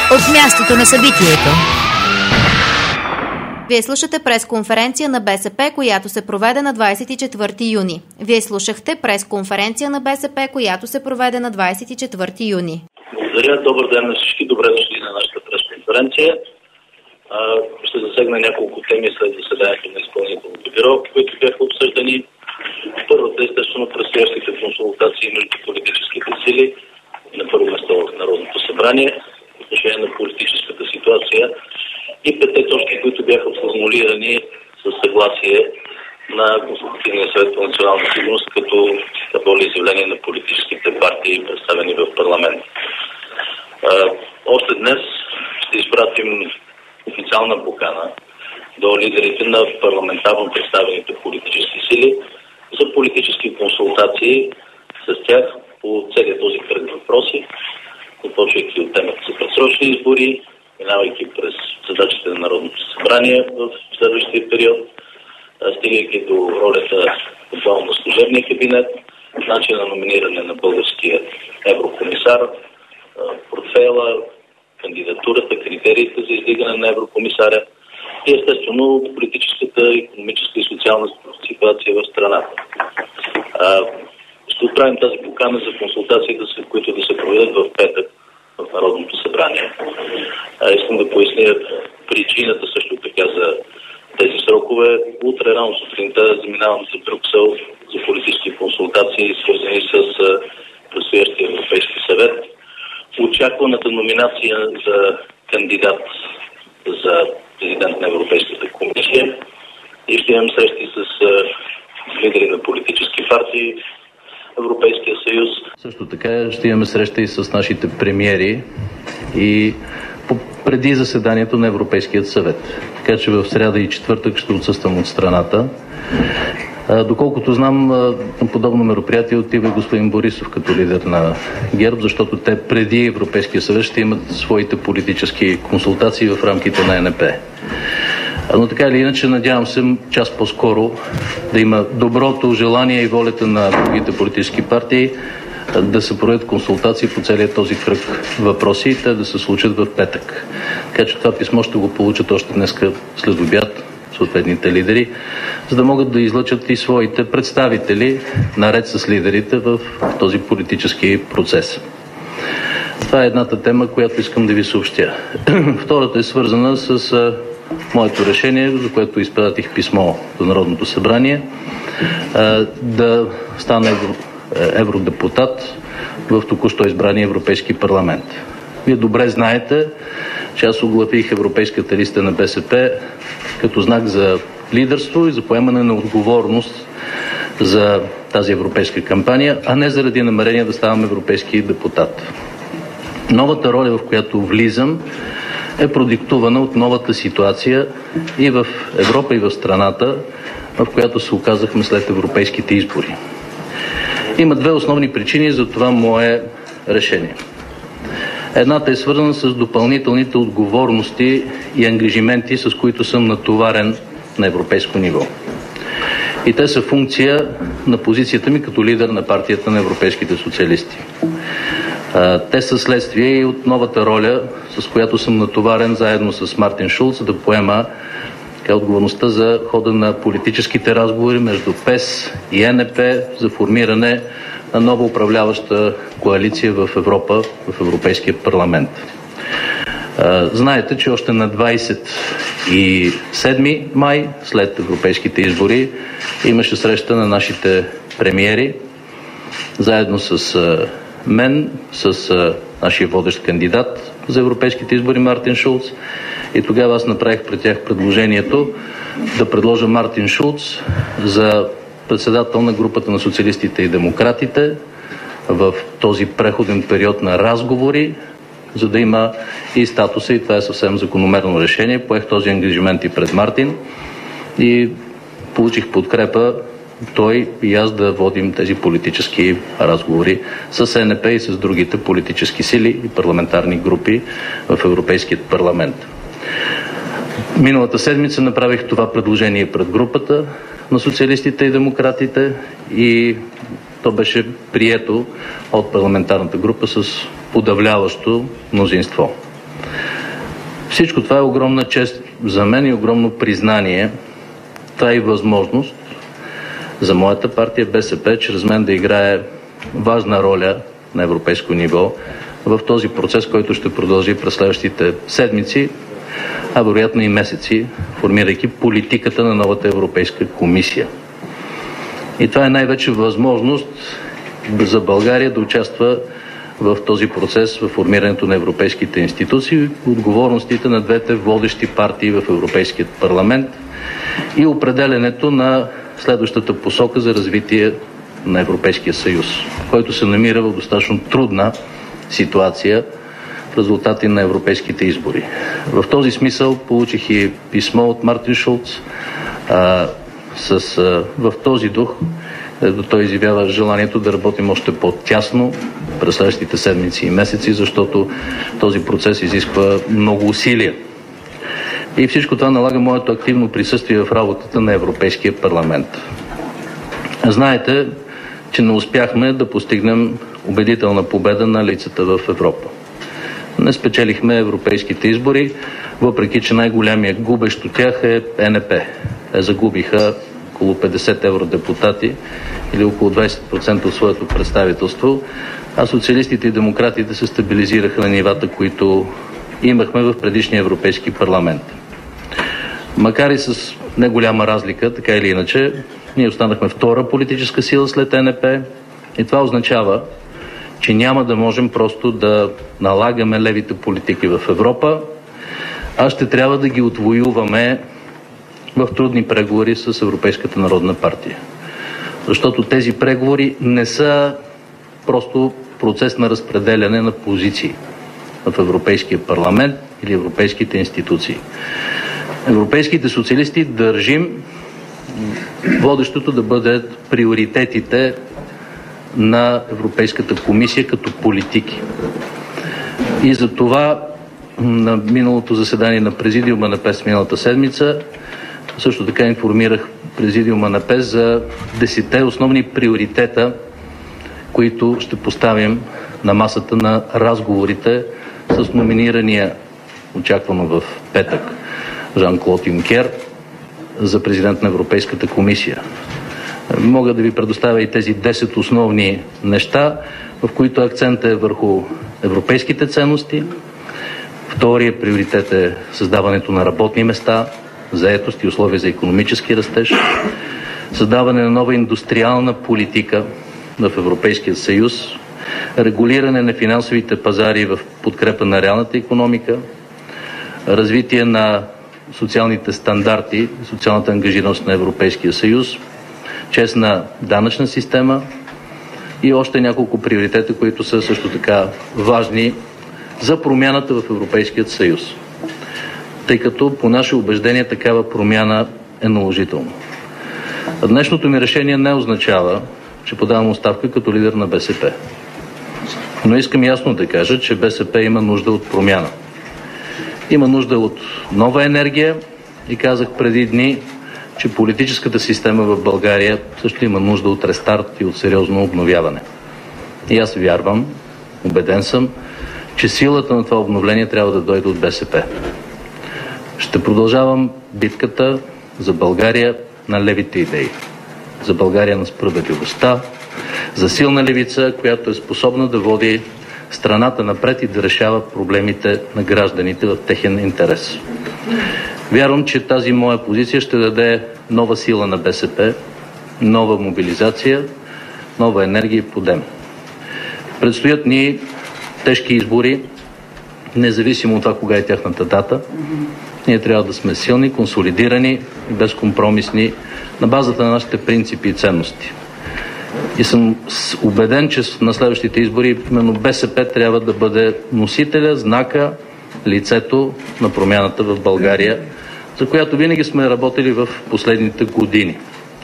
От мястото на събитието. Вие слушате пресконференция на БСП, която се проведе на 24 юни. Вие слушахте пресконференция на БСП, която се проведе на 24 юни. Благодаря. Добър ден на всички. Добре дошли на нашата пресконференция. Ще засегна няколко теми след заседанието на изпълнителното бюро, които бяха обсъждани. Първата, естествено, предстоящите консултации между политическите сили и на първо место в Народното събрание в отношение на политическата ситуация и петте точки, които бяха формулирани със съгласие на Консултативния съвет по национална сигурност като волеизявление на политическите партии, представени в парламент. Още днес ще изпратим официална покана до лидерите на парламентарно представените политически сили за политически консултации с тях по целия този кръг въпроси, започвайки от темата за предсрочни избори, минавайки през задачите на Народното събрание в следващия период, стигайки до ролята на служебния кабинет, начин на номиниране на българския еврокомисар, портфейла, кандидатурата, критериите за издигане на еврокомисаря и естествено политическата, икономическа и социална ситуация в страната. Ще отправим тази покана за консултации, които да се проведат в петък в Народното събрание. Искам да поясня причината също така за тези срокове. Утре рано сутринта заминавам за Брюксел за политически консултации, свързани с предстоящия Европейски съвет. Очакваната номинация за кандидат за президент на Европейската комисия и ще имам срещи с лидери на политически партии, Европейския съюз. Също така ще имаме среща и с нашите премиери и преди заседанието на Европейският съвет. Така че в сряда и четвъртък ще отсъствам от страната. Доколкото знам, на подобно мероприятие отива и господин Борисов като лидер на ГЕРБ, защото те преди Европейския съвет ще имат своите политически консултации в рамките на ЕНП. Но така или иначе, надявам се час по-скоро да има доброто желание и волята на другите политически партии да се проведат консултации по целия този кръг въпроси и те да се случат в петък. Така че това писмо ще го получат още днес след обяд съответните лидери, за да могат да излъчат и своите представители наред с лидерите в този политически процес. Това е едната тема, която искам да ви съобщя. Втората е свързана с моето решение, за което изпратих писмо до Народното събрание, да стана евродепутат в току-що избрания Европейски парламент. Вие добре знаете, че аз оглавих Европейската листа на БСП като знак за лидерство и за поемане на отговорност за тази европейска кампания, а не заради намерение да ставам европейски депутат. Новата роля, в която влизам, е продиктувана от новата ситуация и в Европа, и в страната, в която се оказахме след европейските избори. Има две основни причини за това мое решение. Едната е свързана с допълнителните отговорности и ангажименти, с които съм натоварен на европейско ниво. И те са функция на позицията ми като лидер на партията на европейските социалисти. Те са следствие и от новата роля, с която съм натоварен заедно с Мартин Шулц да поема отговорността за хода на политическите разговори между ПЕС и ЕНП за формиране на нова управляваща коалиция в Европа, в Европейския парламент. Знаете, че още на 27 май, след европейските избори, имаше среща на нашите премиери, заедно с мен, с нашия водещ кандидат за европейските избори Мартин Шулц. И тогава аз направих пред тях предложението да предложа Мартин Шулц за председател на групата на социалистите и демократите в този преходен период на разговори, за да има и статуса, и това е съвсем закономерно решение. Поех този ангажимент и пред Мартин и получих подкрепа той и аз да водим тези политически разговори с ЕНП и с другите политически сили и парламентарни групи в Европейският парламент. Миналата седмица направих това предложение пред групата на социалистите и демократите и то беше прието от парламентарната група с подавляващо мнозинство. Всичко това е огромна чест за мен и огромно признание. Това е и възможност за моята партия БСП, чрез мен да играе важна роля на европейско ниво в този процес, който ще продължи през следващите седмици, а вероятно и месеци, формирайки политиката на новата Европейска комисия. И това е най-вече възможност за България да участва в този процес, в формирането на европейските институции, отговорностите на двете водещи партии в Европейският парламент и определенето на следващата посока за развитие на Европейския съюз, който се намира в достатъчно трудна ситуация в резултати на европейските избори. В този смисъл получих и писмо от Мартин Шулц в този дух, където той изявява желанието да работим още по-тясно през следващите седмици и месеци, защото този процес изисква много усилия. И всичко това налага моето активно присъствие в работата на Европейския парламент. Знаете, че не успяхме да постигнем убедителна победа на левицата в Европа. Не спечелихме европейските избори, въпреки че най-голямия губещ от тях е ЕНП. Те загубиха около 50 евродепутати или около 20% от своето представителство, а социалистите и демократите се стабилизираха на нивата, които имахме в предишния Европейски парламент. Макар и с неголяма разлика, така или иначе, ние останахме втора политическа сила след ЕНП и това означава, че няма да можем просто да налагаме левите политики в Европа, а ще трябва да ги отвоюваме в трудни преговори с Европейската народна партия. Защото тези преговори не са просто процес на разпределяне на позиции в Европейския парламент или европейските институции. Европейските социалисти държим водещото да бъдат приоритетите на Европейската комисия като политики. И за това на миналото заседание на Президиума на ПЕС миналата седмица също така информирах Президиума на ПЕС за 10 основни приоритета, които ще поставим на масата на разговорите с номинирания очаквано в петък Жан-Клод Юнкер за президент на Европейската комисия. Мога да ви предоставя и тези 10 основни неща, в които акцентът е върху европейските ценности. Втория приоритет е създаването на работни места, заетост и условия за икономически растеж, създаване на нова индустриална политика в Европейския съюз, регулиране на финансовите пазари в подкрепа на реалната икономика, развитие на социалните стандарти, социалната ангажираност на Европейския съюз, честна данъчна система и още няколко приоритета, които са също така важни за промяната в Европейският съюз. Тъй като по наше убеждение такава промяна е наложителна. Днешното ми решение не означава, че подавам оставка като лидер на БСП. Но искам ясно да кажа, че БСП има нужда от промяна. Има нужда от нова енергия и казах преди дни, че политическата система в България също има нужда от рестарт и от сериозно обновяване. И аз вярвам, убеден съм, че силата на това обновление трябва да дойде от БСП. Ще продължавам битката за България на левите идеи, за България на справедливостта, за силна левица, която е способна да води страната напред и да решава проблемите на гражданите в техен интерес. Вярвам, че тази моя позиция ще даде нова сила на БСП, нова мобилизация, нова енергия и подем. Предстоят ни тежки избори, независимо от това кога е тяхната дата. Ние трябва да сме силни, консолидирани и безкомпромисни на базата на нашите принципи и ценности. И съм убеден, че на следващите избори именно БСП трябва да бъде носителя, знака, лицето на промяната в България, за която винаги сме работили в последните години.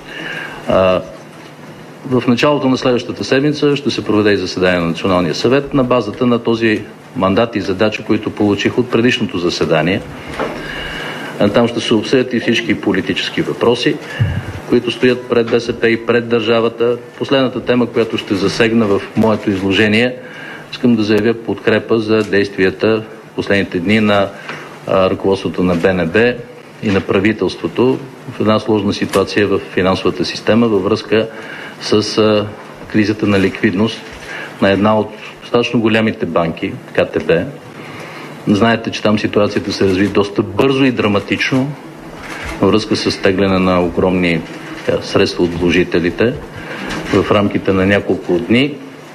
В началото на следващата седмица ще се проведе и заседание на Националния съвет на базата на този мандат и задачи, които получих от предишното заседание. Там ще се обсъдят и всички политически въпроси, които стоят пред БСП и пред държавата. Последната тема, която ще засегна в моето изложение, искам да заявя подкрепа за действията в последните дни на ръководството на БНБ и на правителството в една сложна ситуация в финансовата система във връзка с кризата на ликвидност на една от достатъчно големите банки, КТБ. Знаете, че там ситуацията се разви доста бързо и драматично във връзка с тегляне на огромни средства от вложителите в рамките на няколко дни.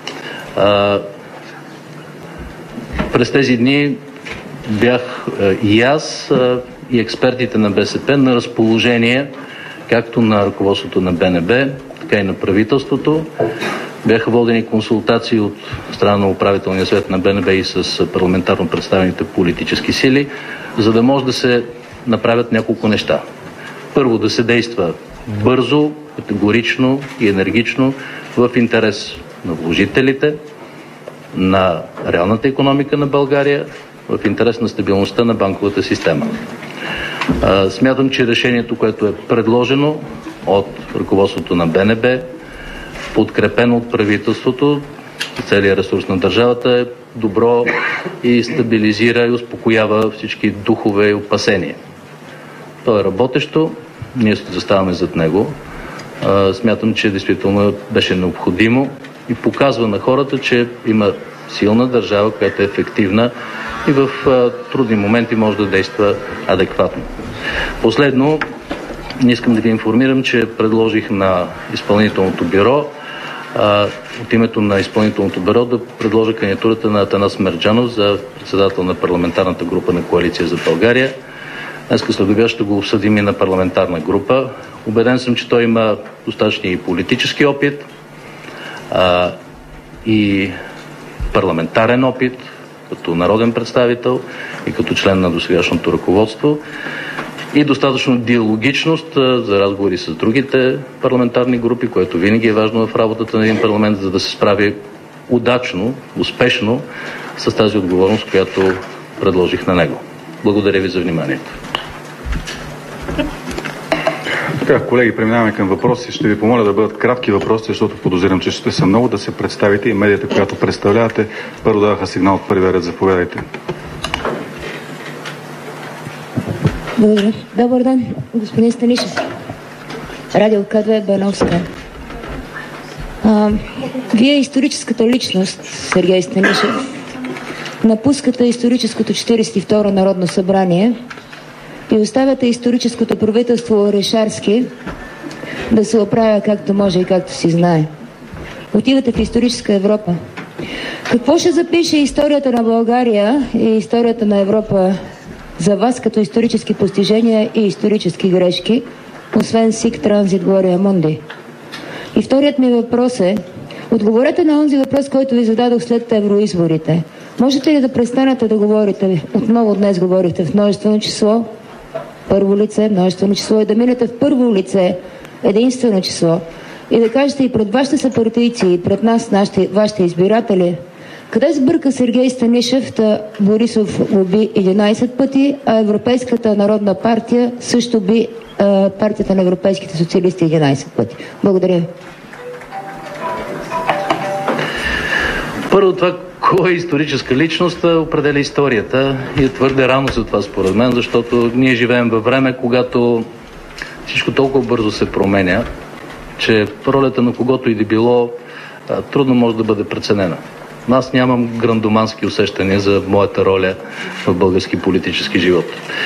През тези дни бях и аз, и експертите на БСП на разположение както на ръководството на БНБ, така и на правителството. Бяха водени консултации от страна на управителния съвет на БНБ и с парламентарно представените политически сили, за да може да се направят няколко неща. Първо, да се действа бързо, категорично и енергично в интерес на вложителите, на реалната икономика на България, в интерес на стабилността на банковата система. Смятам, че решението, което е предложено от ръководството на БНБ, подкрепено от правителството, целият ресурс на държавата, е добро и стабилизира и успокоява всички духове и опасения. То е работещо, ние заставаме зад него. Смятам, че действително беше необходимо и показва на хората, че има силна държава, която е ефективна и в трудни моменти може да действа адекватно. Последно, искам да ви информирам, че предложих на изпълнителното бюро от името на изпълнителното бюро да предложа кандидатурата на Атанас Мерджанов за председател на парламентарната група на Коалиция за България. Днес следобед ще го обсъдим и на парламентарна група. Убеден съм, че той има достатъчно и политически опит, и парламентарен опит, като народен представител и като член на досегашното ръководство, и достатъчно диалогичност за разговори с другите парламентарни групи, което винаги е важно в работата на един парламент, за да се справи удачно, успешно с тази отговорност, която предложих на него. Благодаря ви за вниманието. Така, колеги, преминаваме към въпроси. Ще ви помоля да бъдат кратки въпроси, защото подозирам, че ще са много, да се представите и медията, която представлявате. Първо даваха сигнал от първия ред. Заповядайте. Благодаря. Добър ден, господин Станишев. Радио К2 Бановска. Вие историческата личност, Сергей Станишев, напускате историческото 42-ро Народно събрание и оставяте историческото правителство Орешарски да се оправя както може и както си знае. Отивате в историческа Европа. Какво ще запише историята на България и историята на Европа за вас като исторически постижения и исторически грешки, освен СИК Транзит Глория Монди? И вторият ми въпрос е: отговорете на онзи въпрос, който ви зададох след евроизборите. Можете ли да престанете да говорите, отново днес говорихте в множествено число, първо лице, множествено число, и да минете в първо лице, единствено число, и да кажете и пред вашите съпартийци, и пред нас, вашите избиратели, къде сбърка Сергей Станишев, Борисов уби 11 пъти, а Европейската народна партия също би партията на европейските социалисти 11 пъти. Благодаря. Първо, това кой е историческа личност определя историята и е твърде рано за това според мен, защото ние живеем във време, когато всичко толкова бързо се променя, че ролята на когото и да било трудно може да бъде преценена. Аз нямам грандомански усещания за моята роля в български политически живот.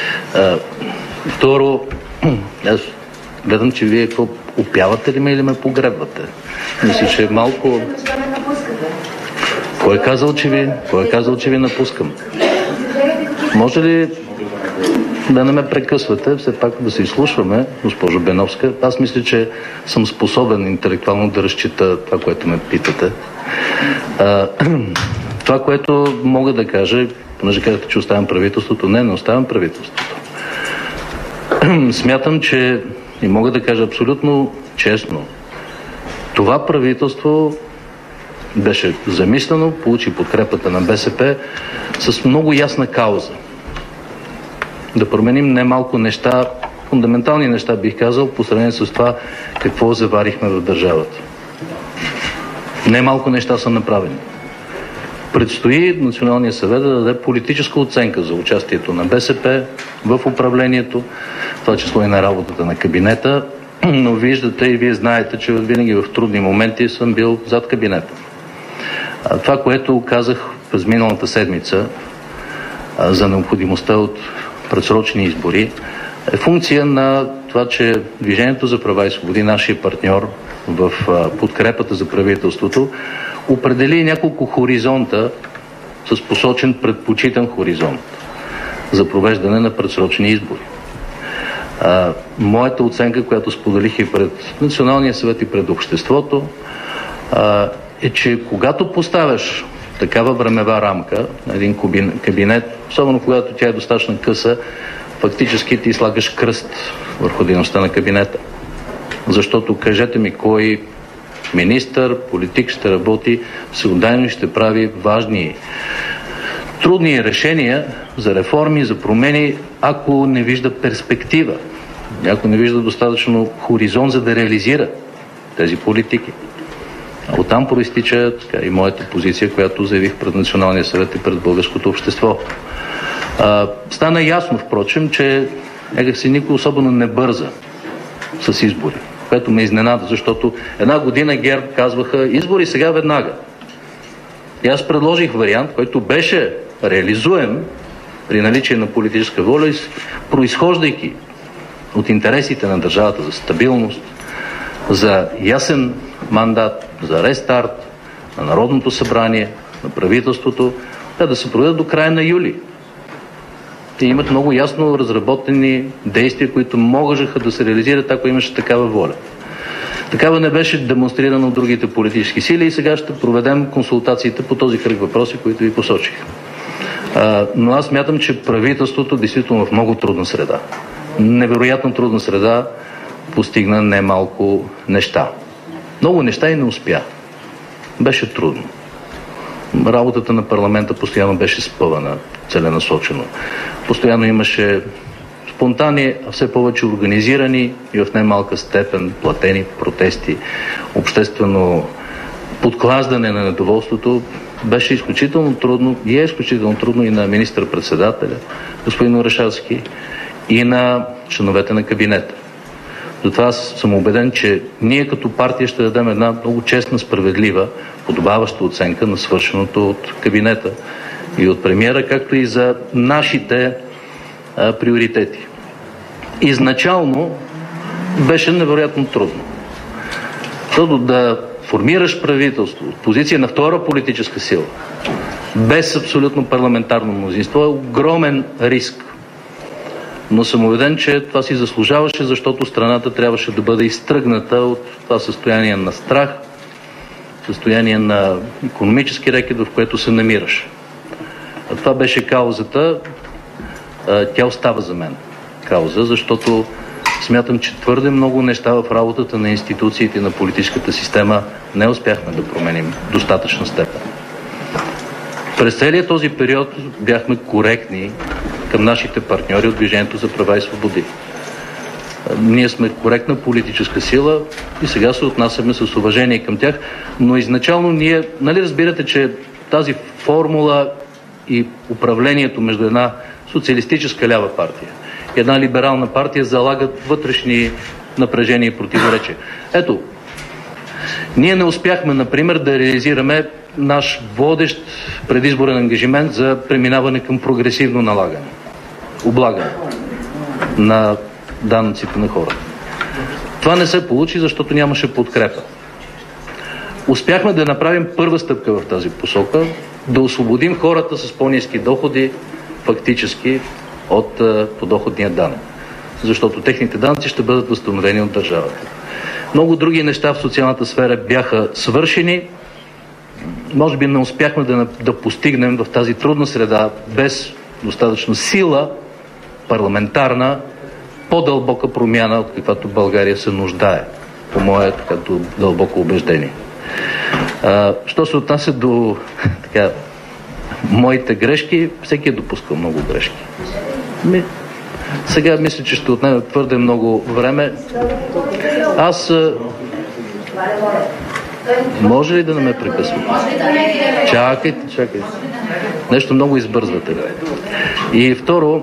Второ, аз гледам, че вие какво, опявате ли ме или ме погребвате? Мисля, че малко... Кой е казал, че ви напускам? Може ли да не ме прекъсвате, все пак да се изслушваме, госпожо Беновска? Аз мисля, че съм способен интелектуално да разчита това, което ме питате. Това, което мога да кажа, понеже казахте, че оставям правителството, не оставям правителството. Смятам, че и мога да кажа абсолютно честно, това правителство беше замислено, получи подкрепата на БСП с много ясна кауза. Да променим немалко неща, фундаментални неща, бих казал, по сравнение с това какво заварихме в държавата. Немалко неща са направени. Предстои Националния съвет да даде политическа оценка за участието на БСП в управлението, в това число и на работата на кабинета, но виждате и вие знаете, че винаги в трудни моменти съм бил зад кабинета. Това, което казах през миналата седмица за необходимостта от предсрочни избори, е функция на това, че Движението за права и свободи, нашия партньор в подкрепата за правителството, определи няколко хоризонта с посочен предпочитан хоризонт за провеждане на предсрочни избори. Моята оценка, която споделих и пред Националния съвет и пред обществото, е, че когато поставяш такава времева рамка на един кабинет, особено когато тя е достатъчно къса, фактически ти слагаш кръст върху дейността на кабинета. Защото кажете ми кой министър, политик ще работи всеотдайно и ще прави важни, трудни решения за реформи, за промени, ако не вижда перспектива, ако не вижда достатъчно хоризонт, за да реализира тези политики. А оттам проистича и моята позиция, която заявих пред Националния съвет и пред българското общество. Стана ясно, впрочем, че някакси никой особено не бърза с избори, което ме изненада, защото една година ГЕРБ казваха избори сега веднага. И аз предложих вариант, който беше реализуем при наличие на политическа воля, произхождайки от интересите на държавата за стабилност, за ясен мандат, за рестарт на Народното събрание, на правителството, да се проведат до края на юли. Те имат много ясно разработени действия, които можеха да се реализират, ако имаше такава воля. Такава не беше демонстрирана от другите политически сили и сега ще проведем консултациите по този кръг въпроси, които ви посочих. Но аз смятам, че правителството действително в много трудна среда, невероятно трудна среда, постигна немалко неща. Много неща и не успя. Беше трудно. Работата на парламента постоянно беше спъвана, целенасочено. Постоянно имаше спонтанни, а все повече организирани и в немалка степен платени протести, обществено подклаждане на недоволството. Беше изключително трудно и е изключително трудно и на министър-председателя, господин Орешарски, и на членовете на кабинета. Затова аз съм убеден, че ние като партия ще дадем една много честна, справедлива, подобаваща оценка на свършеното от кабинета и от премиера, както и за нашите приоритети. Изначално беше невероятно трудно. Защото да формираш правителство от позиция на втора политическа сила, без абсолютно парламентарно мнозинство, е огромен риск. Но съм убеден, че това си заслужаваше, защото страната трябваше да бъде изтръгната от това състояние на страх, състояние на икономически рекет, в което се намираш. А това беше каузата. Тя остава за мен кауза, защото смятам, че твърде много неща в работата на институциите и на политическата система не успяхме да променим в достатъчна степен. През целия този период бяхме коректни към нашите партньори от Движението за права и свободи. Ние сме коректна политическа сила и сега се отнасяме с уважение към тях, но изначално ние, нали разбирате, че тази формула и управлението между една социалистическа лява партия и една либерална партия залагат вътрешни напрежения и противоречия. Ето, ние не успяхме, например, да реализираме наш водещ предизборен ангажимент за преминаване към прогресивно налагане, облагане на данъците на хората. Това не се получи, защото нямаше подкрепа. Успяхме да направим първа стъпка в тази посока, да освободим хората с по-ниски доходи фактически от подоходния данък, защото техните данъци ще бъдат възстановени от държавата. Много други неща в социалната сфера бяха свършени. Може би не успяхме да постигнем в тази трудна среда, без достатъчно сила парламентарна, по-дълбока промяна, от каквато България се нуждае, по мое като дълбоко убеждение. Що се отнася до моите грешки, всеки е допускал много грешки. Сега мисля, че ще отнеме твърде много време. Аз Може ли да не ме прекъсвате? Чакайте. Нещо много избързвате. И второ,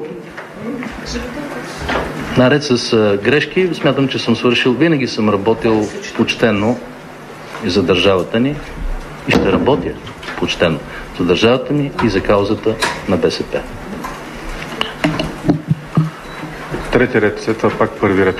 наред с грешки, смятам, че съм свършил, винаги съм работил почтенно и за държавата ни и ще работя почтенно за държавата ни и за каузата на БСП. Трети ред, след това пак първи ред.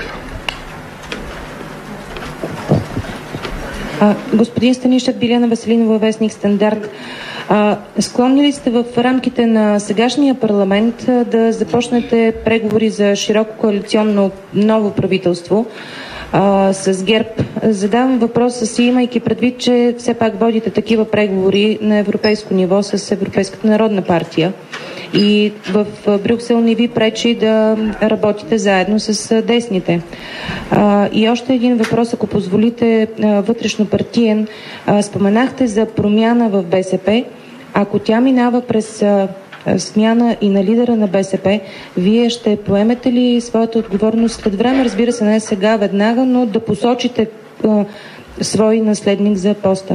Господин Станишев, Биляна Веселинова, вестник Стандарт. Склонни ли сте в рамките на сегашния парламент да започнете преговори за широко коалиционно ново правителство с ГЕРБ? Задавам въпроса си, имайки предвид, че все пак водите такива преговори на европейско ниво с Европейската народна партия и в Брюксел не ви пречи да работите заедно с десните. И още един въпрос, ако позволите, вътрешнопартиен. Споменахте за промяна в БСП. Ако тя минава през смяна и на лидера на БСП, вие ще поемете ли своята отговорност след време? Разбира се, не сега, веднага, но да посочите свой наследник за поста.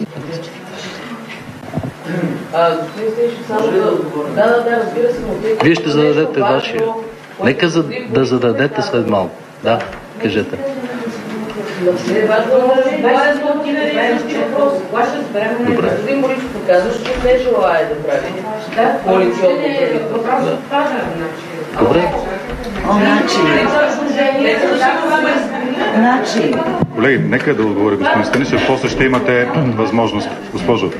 Вие ще зададете вашия. Нека да зададете след малко. Да, кажете. Добре. Господин Борисов показва, че не желая да прави коалиционно правителство. Добре. Колеги, нека да отговори господин Станишев, после ще имате възможност. Госпожо.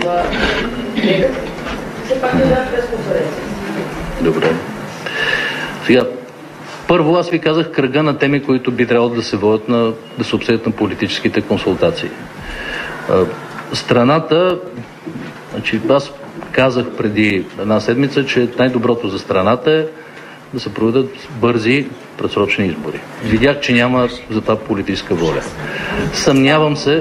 Добре. Сега, първо аз ви казах кръга на теми, които би трябвало да се водят да се обсъдят на политическите консултации. Страната, значи аз казах преди една седмица, че най-доброто за страната е да се проведат бързи предсрочни избори. Видях, че няма за това политическа воля. Съмнявам се,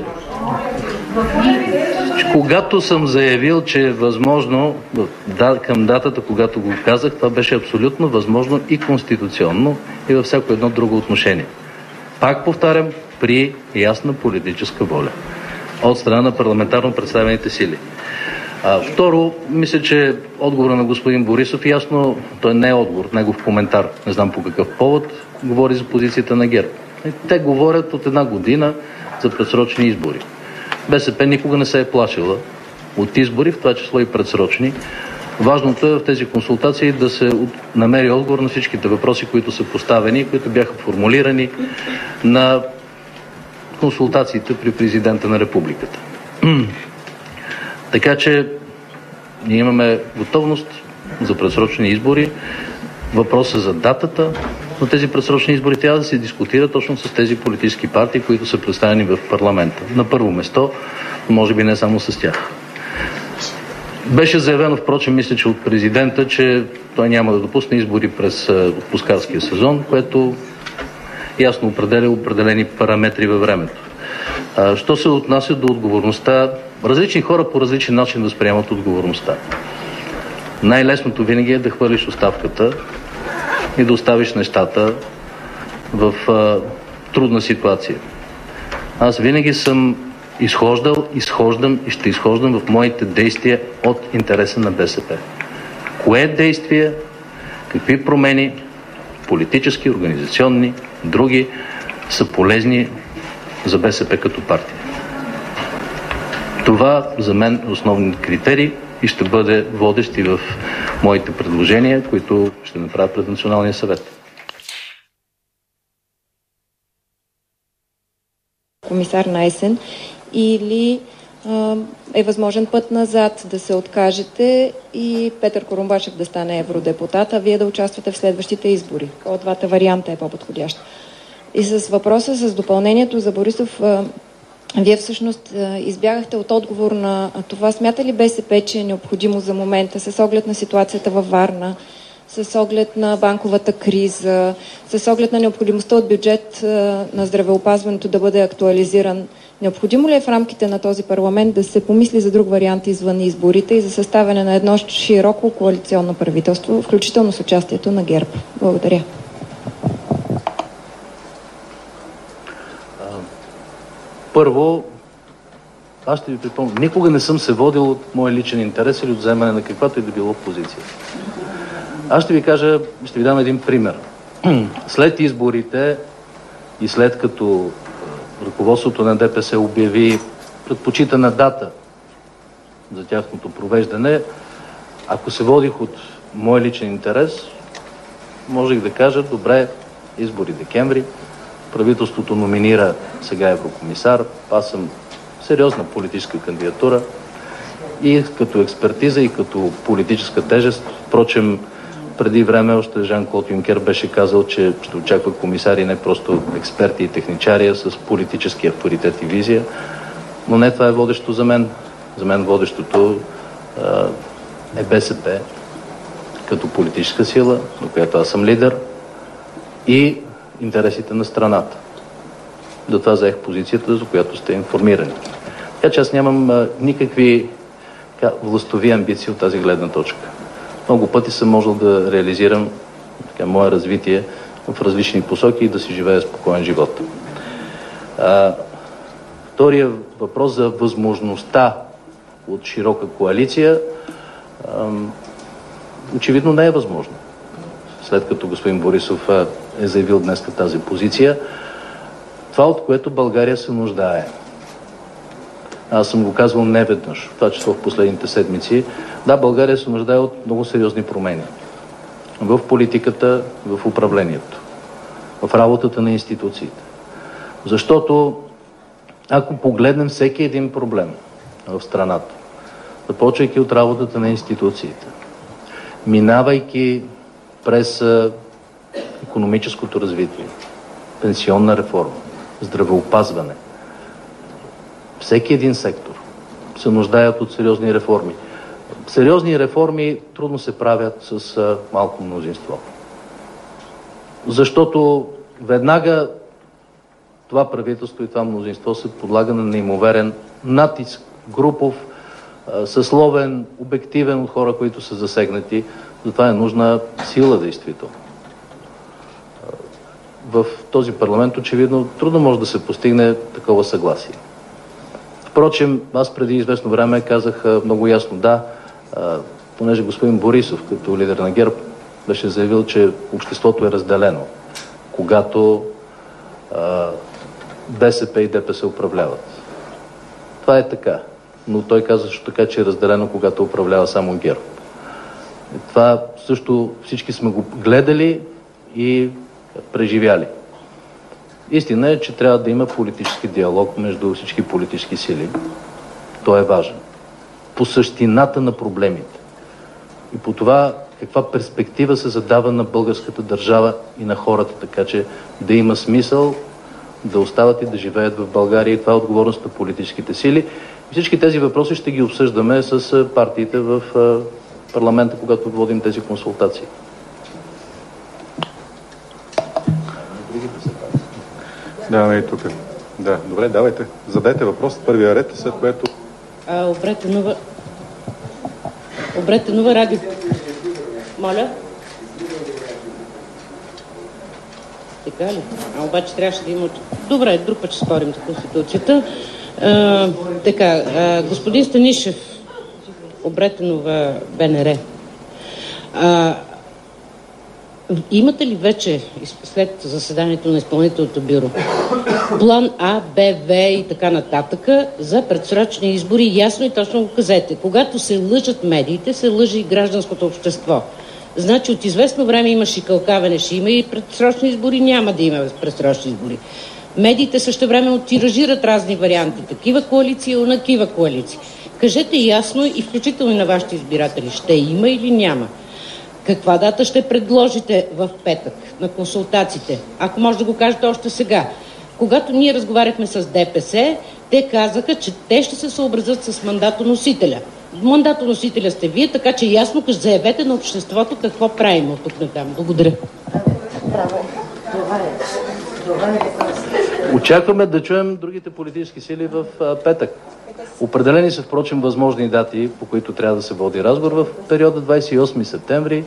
че когато съм заявил, че е възможно, към датата, когато го казах, това беше абсолютно възможно и конституционно, и във всяко едно друго отношение. Пак повтарям, при ясна политическа воля от страна на парламентарно представените сили. Второ, мисля, че отговора на господин Борисов ясно, той не е отговор, негов коментар, не знам по какъв повод, говори за позицията на ГЕРБ. Те говорят от една година за предсрочни избори. БСП никога не се е плашила от избори, в това число и предсрочни. Важното е в тези консултации да се намери отговор на всичките въпроси, които са поставени, които бяха формулирани на консултациите при президента на републиката. Така че ние имаме готовност за предсрочни избори. Въпросът за датата на тези предсрочни избори трябва да се дискутира точно с тези политически партии, които са представени в парламента. На първо место, може би не само с тях. Беше заявено, впрочем, мисля, че от президента, че той няма да допусне избори през отпускарския сезон, което ясно определя определени параметри във времето. Що се отнася до отговорността, различни хора по различен начин възприемат отговорността. Най-лесното винаги е да хвърлиш оставката и да оставиш нещата в трудна ситуация. Аз винаги съм изхождам и ще изхождам в моите действия от интереса на БСП. Кое действия, какви промени, политически, организационни, други, са полезни за БСП като партия. Това за мен е основен критерий и ще бъде водещ и в моите предложения, които ще направя пред Националния съвет. Комисар на есен, или е възможен път назад да се откажете и Петър Курумбашев да стане евродепутат, а вие да участвате в следващите избори. От двата варианта е по-подходящ. И с въпроса с допълнението за Борисов, вие всъщност избягахте от отговор на това. Смята ли БСП, че е необходимо за момента, с оглед на ситуацията във Варна, с оглед на банковата криза, с оглед на необходимостта от бюджет на здравеопазването да бъде актуализиран, необходимо ли е в рамките на този парламент да се помисли за друг вариант извън изборите и за съставяне на едно широко коалиционно правителство, включително с участието на ГЕРБ? Благодаря. Първо, аз ще ви припомня, никога не съм се водил от мой личен интерес или от вземане на каквато и да било позиция. Аз ще ви кажа, ще ви дам един пример. След изборите и след като ръководството на ДПС обяви предпочитана дата за тяхното провеждане, ако се водих от мой личен интерес, можех да кажа, добре, избори декември, правителството номинира сега еврокомисар, аз съм сериозна политическа кандидатура и като експертиза, и като политическа тежест. Впрочем, преди време още Жан-Клод Юнкер беше казал, че ще очаква комисари не просто експерти и техничари, а с политически авторитет и визия. Но не това е водещо за мен. За мен водещото е БСП като политическа сила, на която аз съм лидер, и интересите на страната. До това заех позицията, за която сте информирани. Така че аз нямам никакви властови амбиции от тази гледна точка. Много пъти съм можел да реализирам мое развитие в различни посоки и да си живея спокоен живот. Втория въпрос за възможността от широка коалиция очевидно не е възможно. След като господин Борисов е заявил днес тази позиция, това, от което България се нуждае. Аз съм го казвал неведнъж, в това число в последните седмици. Да, България се нуждае от много сериозни промени. В политиката, в управлението, в работата на институциите. Защото ако погледнем всеки един проблем в страната, започвайки от работата на институциите, минавайки през икономическото развитие, пенсионна реформа, здравеопазване, всеки един сектор се нуждаят от сериозни реформи. Сериозни реформи трудно се правят с малко мнозинство. Защото веднага това правителство и това мнозинство се подлага на неимоверен натиск, групов, съсловен, обективен от хора, които са засегнати. Затова е нужна сила, действително. В този парламент очевидно трудно може да се постигне такова съгласие. Впрочем, аз преди известно време казах много ясно да, понеже господин Борисов, като лидер на ГЕРБ, беше заявил, че обществото е разделено, когато БСП и ДПС управляват. Това е така. Но той каза също така, че е разделено, когато управлява само ГЕРБ. Това също всички сме го гледали и преживяли. Истина е, че трябва да има политически диалог между всички политически сили. Той е важен. По същината на проблемите. И по това каква перспектива се задава на българската държава и на хората, така че да има смисъл да остават и да живеят в България. И това е отговорност на политическите сили. И всички тези въпроси ще ги обсъждаме с партиите в парламента, когато водим тези консултации. Да, и тук. Да, добре, давайте. Задайте въпрос, първия ред, след което... Обретенова радио. Моля? Така ли? Обаче трябваше да има... Добре, друг път ще спорим за Конституцията. Господин Станишев, Обретенова, БНР. Имате ли вече, след заседанието на изпълнителното бюро, план А, Б, В и така нататък за предсрочни избори? Ясно и точно го казете. Когато се лъжат медиите, се лъжи и гражданското общество. Значи от известно време има шикалкаване, ще има и предсрочни избори, няма да има предсрочни избори. Медиите също време тиражират разни варианти. Такива коалиции, онакива коалиции. Кажете ясно и включително на вашите избиратели, ще има или няма? Каква дата ще предложите в петък на консултациите? Ако може да го кажете още сега. Когато ние разговаряхме с ДПС, те казаха, че те ще се съобразят с мандатоносителя. Мандатоносителя сте вие, така че ясно заявете на обществото какво правим от тук натам. Благодаря. Очакваме да чуем другите политически сили в петък. Определени са, впрочем, възможни дати, по които трябва да се води разговор в периода 28 септември,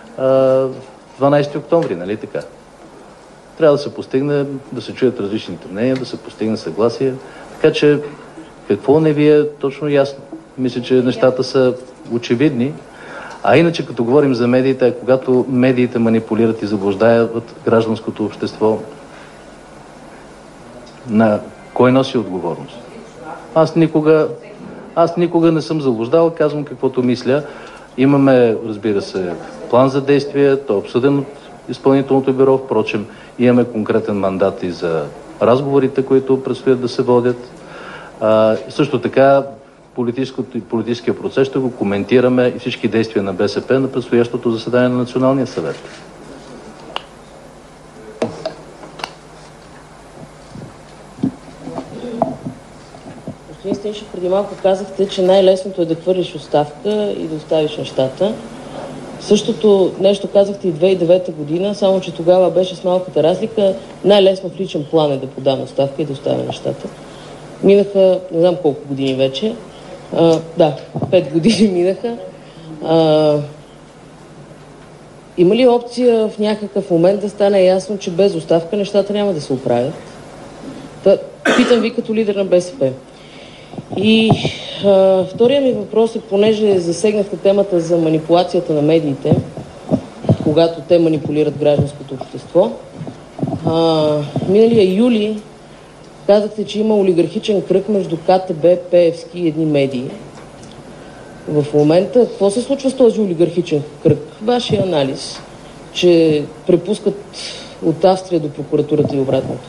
12 октомври, нали така? Трябва да се постигне, да се чуят различните мнения, да се постигне съгласие. Така че Какво не ви е точно ясно? Мисля, че нещата са очевидни. А иначе, като говорим за медиите, когато медиите манипулират и заблуждаят гражданското общество, на кой носи отговорност? Аз никога не съм заблуждал, казвам каквото мисля. Имаме, разбира се, план за действие, той е обсъден от изпълнителното бюро, впрочем, имаме конкретен мандат и за разговорите, които предстоят да се водят. Също така, политическия процес ще го коментираме и всички действия на БСП на предстоящото заседание на Националния съвет. Господин Станишев, преди малко казахте, че най-лесното е да хвърлиш оставка и да оставиш нещата. Същото нещо казахте и 2009 година, само че тогава беше с малката разлика. Най-лесно в личен план е да подам оставка и да оставя нещата. Минаха, не знам колко години вече. 5 години минаха. Има ли опция в някакъв момент да стане ясно, че без оставка нещата няма да се оправят? Питам ви като лидер на БСП. И втория ми въпрос е, понеже засегнахте темата за манипулацията на медиите, когато те манипулират гражданското общество. Миналия юли казахте, че има олигархичен кръг между КТБ, Пеевски и едни медии. В момента какво се случва с този олигархичен кръг? Вашия анализ, че препускат от Австрия до прокуратурата и обратното.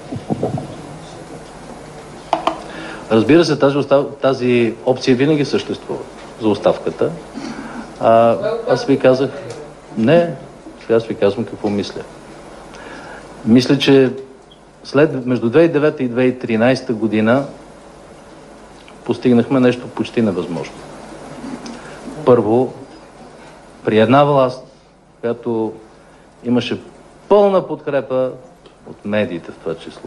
Разбира се, тази опция винаги съществува за оставката. Аз ви казах... Не, сега аз ви казвам какво мисля. Мисля, че между 2009 и 2013 година постигнахме нещо почти невъзможно. Първо, при една власт, която имаше пълна подкрепа от медиите в това число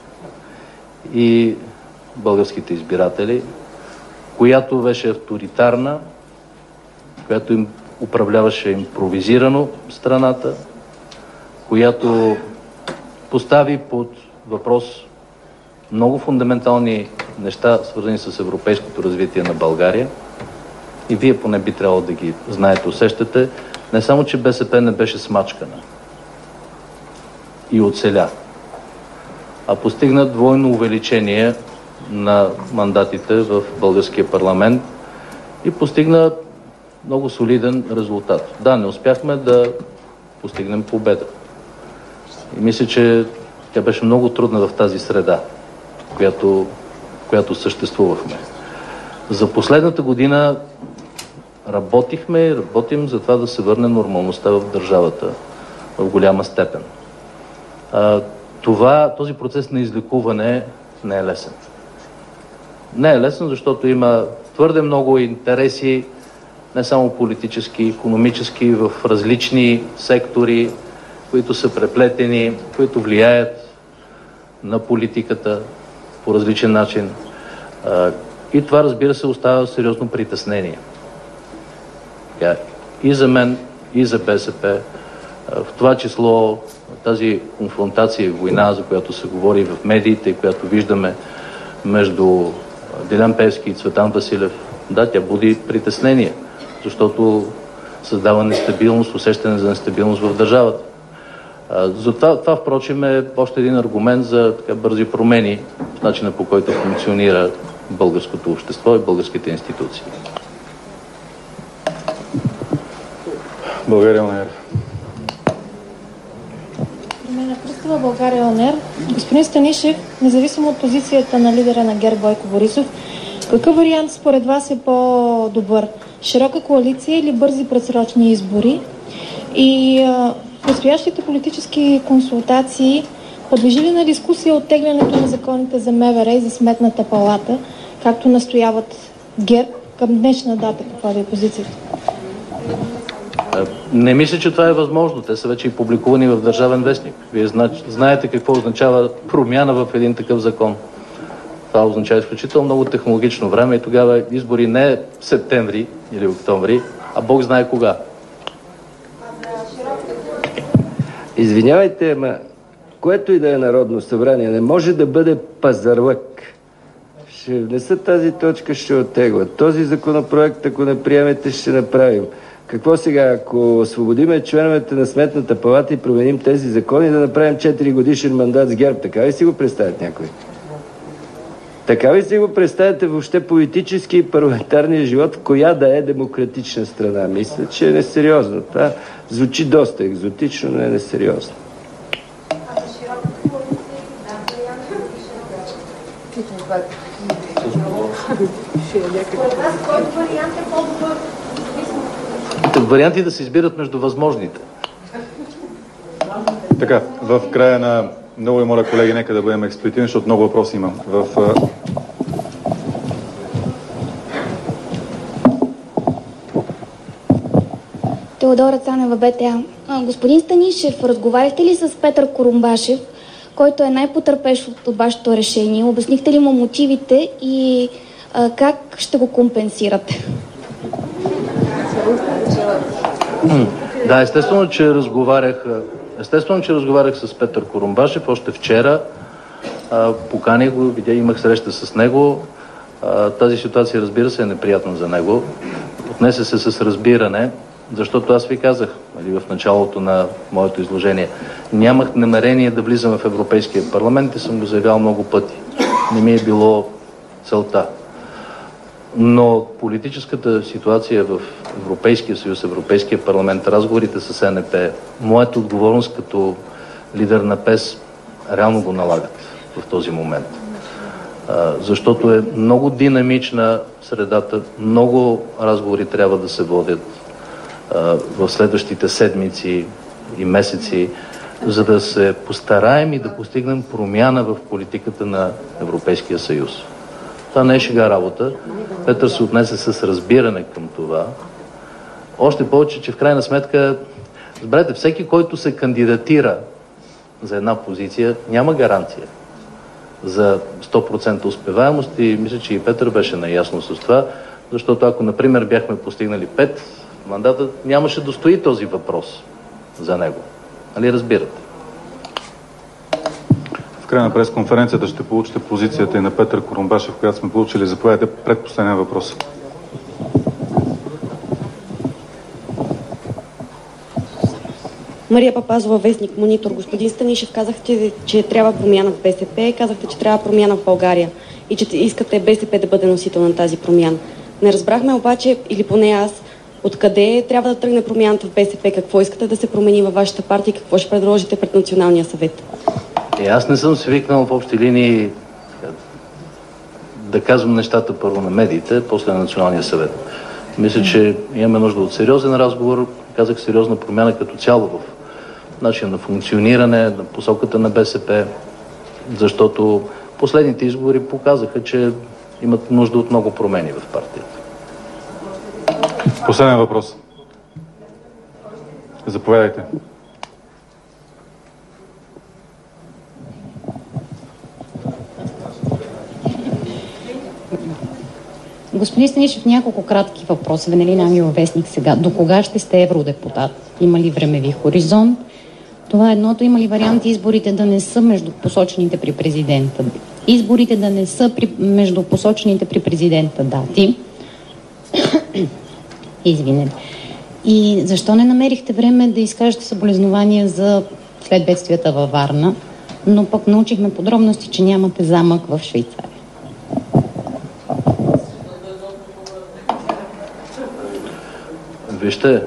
и българските избиратели, която беше авторитарна, която им управляваше импровизирано страната, която постави под въпрос много фундаментални неща, свързани с европейското развитие на България. И вие поне би трябвало да ги знаете, усещате. Не само, че БСП не беше смачкана и оцеля, а постигна двойно увеличение на мандатите в българския парламент и постигна много солиден резултат. Да, не успяхме да постигнем победа. И мисля, че тя беше много трудна в тази среда, която съществувахме. За последната година работим за това да се върне нормалността в държавата в голяма степен. Този процес на излекуване не е лесен. Не е лесен, защото има твърде много интереси, не само политически, икономически, в различни сектори, които са преплетени, които влияят на политиката по различен начин. И това, разбира се, остава сериозно притеснение. И за мен, и за БСП, в това число тази конфронтация и война, за която се говори в медиите и която виждаме между Делян Пеевски и Цветан Василев, да, тя буди притеснение, защото създава нестабилност, усещане за нестабилност в държавата. Това, впрочем, е още един аргумент за бързи промени в начина, по който функционира българското общество и българските институции. България ОНЕР. Кръстова България ОНЕР. Господин Станишев, независимо от позицията на лидера на ГЕРБ Бойко Борисов, какъв вариант според вас е по-добър? Широка коалиция или бързи предсрочни избори? И предстоящите политически консултации подлежи ли на дискусия оттеглянето на законите за МВР и за Сметната палата, както настояват ГЕРБ към днешна дата? Каква е позицията? Не мисля, че това е възможно. Те са вече и публикувани в Държавен вестник. Вие знаете какво означава промяна в един такъв закон. Това означава изключително много технологично време и тогава избори не в септември или октомври, а Бог знае кога. Извинявайте, ама което и да е Народно събрание не може да бъде пазарлък. ще внесат тази точка, ще оттеглят. Този законопроект, ако не приемете, ще направим. Какво сега, ако освободиме членовете на Сметната палата и променим тези закони, да направим 4 годишен мандат с ГЕРБ? Така ли си го представят някой? Така ли си го представяте въобще политически и парламентарния живот, коя да е демократична страна? Мисля, че е несериозно. Това звучи доста екзотично, но е несериозно. Варианти да се избират между възможните. Така, в края на... Много ви моля, колеги, нека да бъдем експлицитни, защото много въпроси имам. Теодора Цанева, БТА. Господин Станишев, разговаряхте ли с Петър Курумбашев, който е най-потърпеш от вашето решение? Обяснихте ли му мотивите и как ще го компенсирате? Да, естествено, че разговарях с Петър Курумбашев още вчера. Поканих го, имах среща с него. Тази ситуация, разбира се, е неприятна за него. Отнесе се с разбиране, защото аз ви казах в началото на моето изложение, нямах намерение да влизам в Европейския парламент и съм го заявял много пъти. Не ми е било целта. Но политическата ситуация в Европейския съюз, Европейския парламент, разговорите с НП, моята отговорност като лидер на ПЕС реално го налагат в този момент. Защото е много динамична средата, много разговори трябва да се водят в следващите седмици и месеци, за да се постараем и да постигнем промяна в политиката на Европейския съюз. Това не е шега работа. Петър се отнесе с разбиране към това. Още повече, че в крайна сметка, разберете, всеки, който се кандидатира за една позиция, няма гаранция за 100% успеваемост и мисля, че и Петър беше наясно с това, защото ако, например, бяхме постигнали 5 мандата, нямаше да стои този въпрос за него. Нали разбирате? В края на пресконференцията ще получите позицията и на Петър Курумбашев, която сме получили. Заповядайте, предпоследния въпрос. Мария Папазова, вестник Монитор. Господин Станишев, казахте, че трябва промяна в БСП, казахте, че трябва промяна в България и че искате БСП да бъде носител на тази промяна. Не разбрахме обаче, или поне аз, откъде трябва да тръгне промяната в БСП, какво искате да се промени във вашата партия и какво ще предложите пред Националния съвет? Аз не съм свикнал в общи линии да казвам нещата първо на медиите, после на Националния съвет. Мисля, че имаме нужда от сериозен разговор, казах сериозна промяна като цяло в начин на функциониране, на посоката на БСП, защото последните избори показаха, че имат нужда от много промени в партията. Последен въпрос. Заповядайте. Господин Станишев, няколко кратки въпроса. Венелина Ангелова, вестник сега. До кога ще сте евродепутат? Има ли времеви хоризонт? Това е едното. Има ли варианти изборите да не са между посочените при президента? Изборите да не са между посочените при президента дати? Извинете. И защо не намерихте време да изкажете съболезнования за след бедствията във Варна, но пък научихме подробности, че нямате замък в Швейцария? Вижте,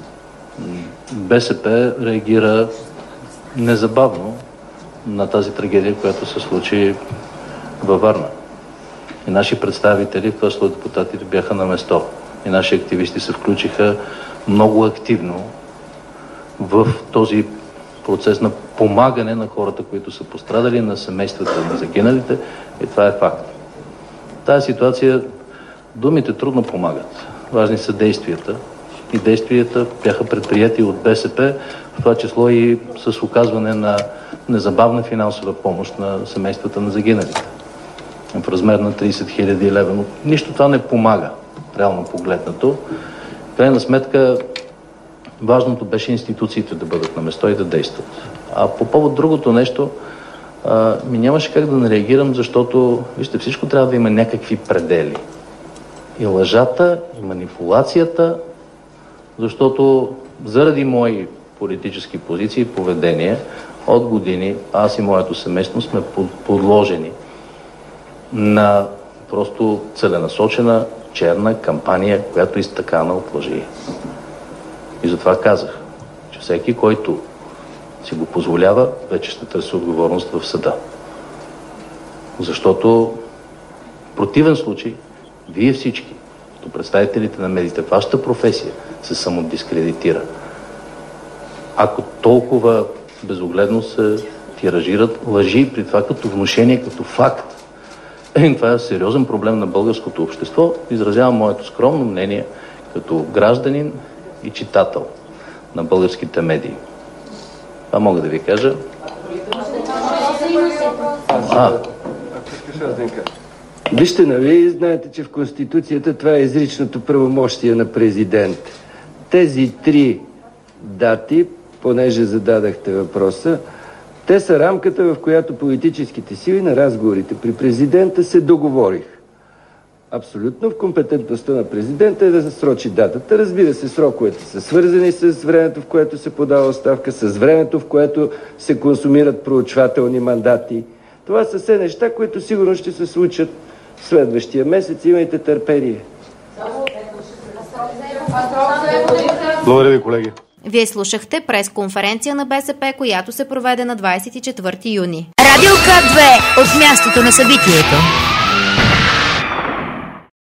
БСП реагира незабавно на тази трагедия, която се случи във Варна. И наши представители, в това число депутатите, бяха на место. И наши активисти се включиха много активно в този процес на помагане на хората, които са пострадали, на семействата на загиналите. И това е факт. В тази ситуация думите трудно помагат. Важни са действията. И действията бяха предприяти от БСП, в това число и с оказване на незабавна финансова помощ на семействата на загиналите в размер на 30 000 лева. Но нищо това не помага, реално погледнато. В крайна сметка, важното беше институциите да бъдат на место и да действат. А по повод другото нещо, Нямаше как да не реагирам, защото, вижте, всичко трябва да има някакви предели. И лъжата, и манипулацията, защото заради мои политически позиции и поведение от години аз и моето семейство сме подложени на просто целенасочена черна кампания, която е изтъкана от лъжи. И затова казах, че всеки, който си го позволява, вече ще търси отговорност в съда. Защото в противен случай, вие всички, като представителите на медиите, вашата професия се самодискредитира. Ако толкова безогледно се тиражират лъжи, при това като внушение, като факт, това е сериозен проблем на българското общество. Изразявам моето скромно мнение като гражданин и читател на българските медии. Това мога да ви кажа. Вижте, нали знаете, че в Конституцията това е изричното правомощие на президент. Тези 3 дати, понеже зададахте въпроса, те са рамката, в която политическите сили на разговорите при президента се договорих. Абсолютно в компетентността на президента е да засрочи датата. Разбира се, сроковете са свързани с времето, в което се подава оставка, с времето, в което се консумират проучвателни мандати. Това са все неща, които сигурно ще се случат в следващия месец. Имайте търпение. Благодаря ви, колеги. Вие слушахте пресконференция на БСП, която се проведе на 24 юни. Радио К2 от мястото на събитието.